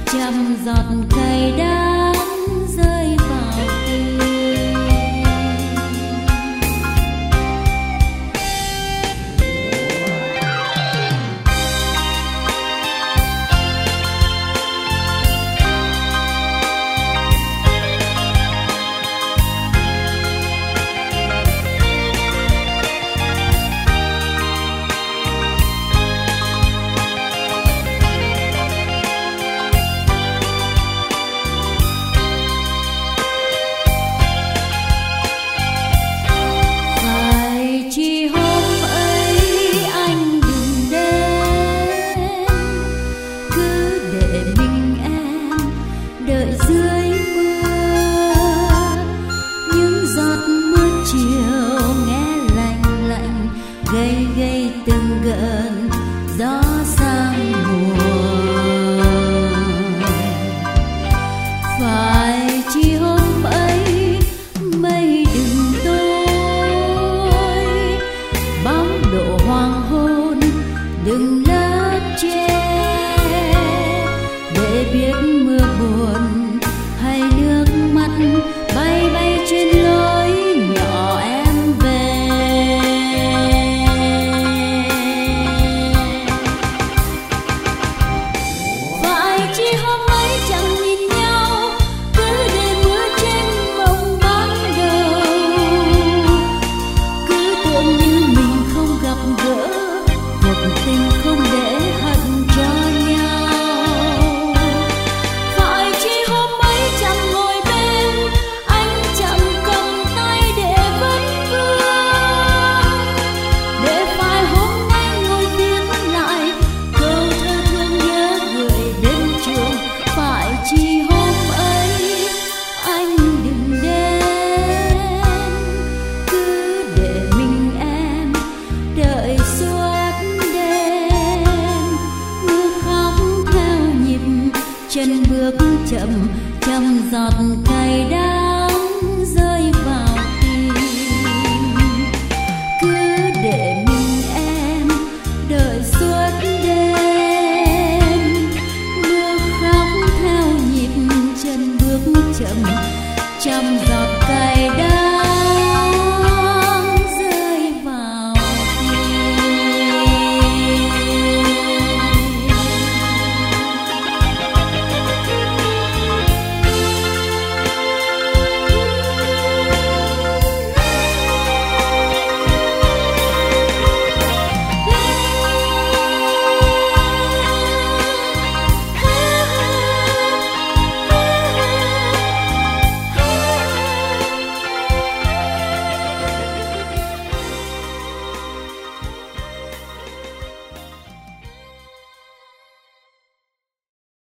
trăm giọt cay đắng rơi vào tim. Gây gây từng gợn gió sang mùa. Phải chi hôm ấy mây đừng tối, bóng độ hoàng hôn đừng lấp che, để biết mưa buồn hay nước mắt bay bay trên lối nhỏ em về. Tình không để hận cho nhau. Phải chi hôm ấy chẳng ngồi bên, anh chẳng cầm tay để vấn vương, để phải hôm nay ngồi viết lại câu thơ thương nhớ gửi đến trường. Phải chi hôm ấy anh đừng đến, cứ để mình em đợi suốt chân bước chậm, trăm giọt cay đắng rơi vào